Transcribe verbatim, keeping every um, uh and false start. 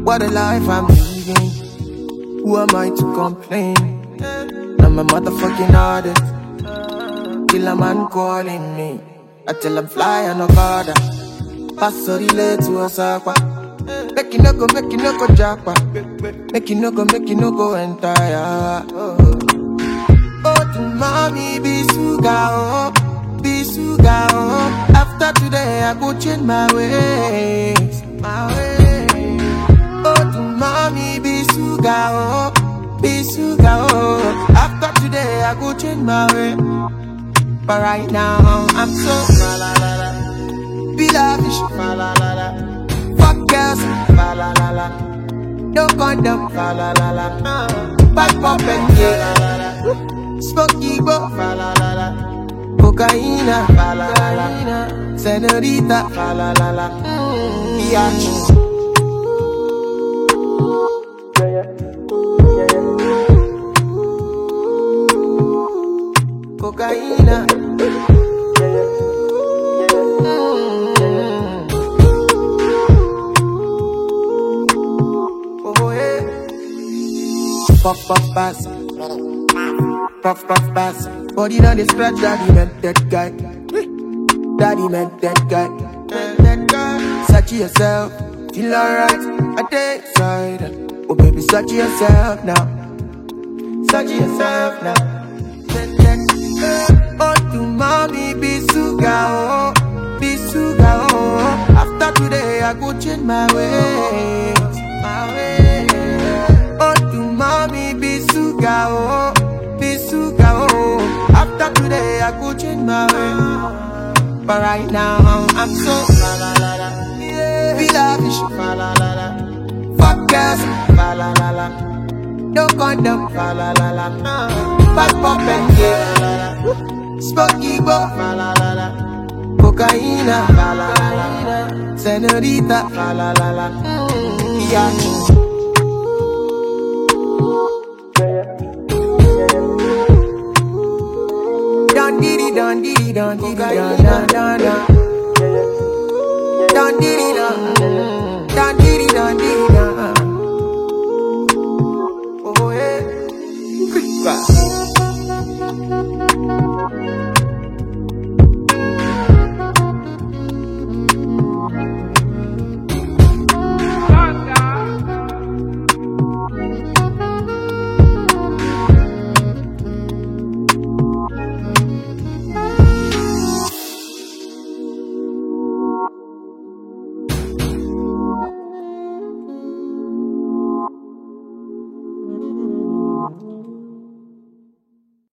What a life I'm living. Who am I to complain? I'm a motherfucking artist. Kill a man calling me. I tell him fly and no border. Pass so relate to a sakwa. Make you no go, make you no go jackpot. Make you no go, make you no go entire. Oh, oh to mommy be suga oh, be suga oh. After today I go change my ways, my ways. Oh to mommy be suga oh, be suga oh. After today I go change my way. But right now I'm so la la la la. Be lavish, la la la la. Fuck girls, la la la la. No condom, la la la la. Back up and yeah, la la la. Smoky bo, la la la la. Cocaine, la la la la. Senorita, la la la la. Biatch. Cocaine. Puff puff pass, puff puff pass. Body down the scratch, daddy meant that guy. Daddy meant that guy. That guy. Search yourself, feel alright. I take side. Oh baby, search yourself now. Search yourself now. Oh to mommy, be suga oh, be suga oh. After today I go change my ways, my ways. Oh to mommy, be suga oh, be suga oh. After today I go change my way. But right now I'm so la la la la. Be lavish, la la la la. Fuck girls, la la la la. No condom, la la la la. Back up and yeah, la la la. Smoky bo, la la la la. Cocaine, la la la la. Senorita, la la la la. Biatch. Don diddy, don diddy, don diddy, don don don don.